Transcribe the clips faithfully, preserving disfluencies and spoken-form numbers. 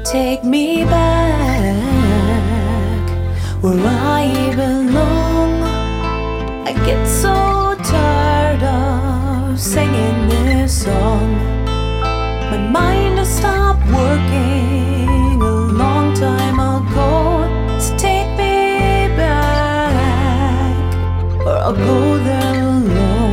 Take me back where I belong. I get so tired of singing this song. My mind has stopped working a long time ago. So take me back or I'll go there alone.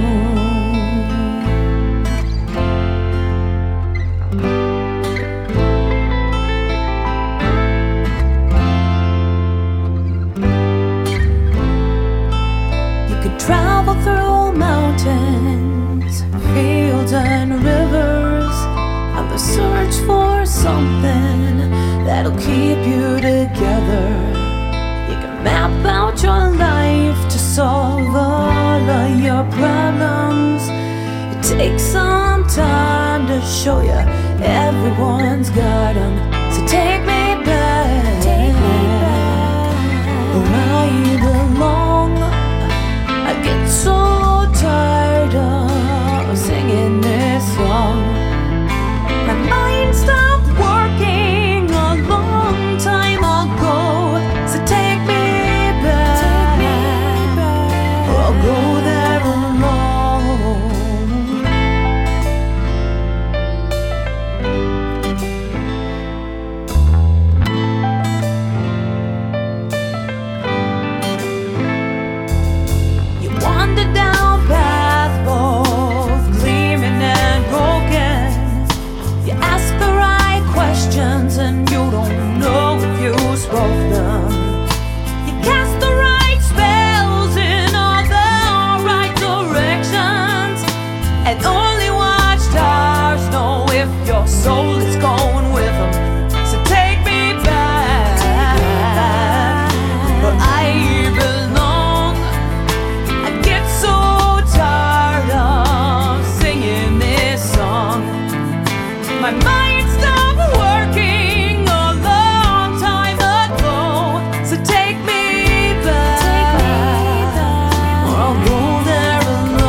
Travel through mountains, fields and rivers on the search for something that'll keep you together. You can map out your life to solve all of your problems. It takes some time to show you everyone's got them. So take me back, take me back where I belong. I get so tired of singing this song. My mind stopped working a long time ago. So take me back, take me back or I'll go there alone. Wander down path both gleaming and broken. You ask the right questions and you don't know if you spoke them. You cast the right spells in all the right directions, and only watchtowers know if your soul is going with them. So take me back, take me back where I belong. My mind stopped working a long time ago. So take me back, take me back or I'll go there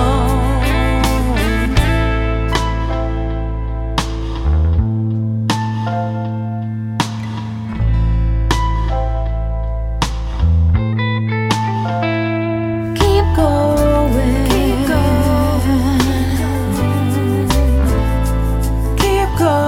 alone. Keep going, keep going. Go.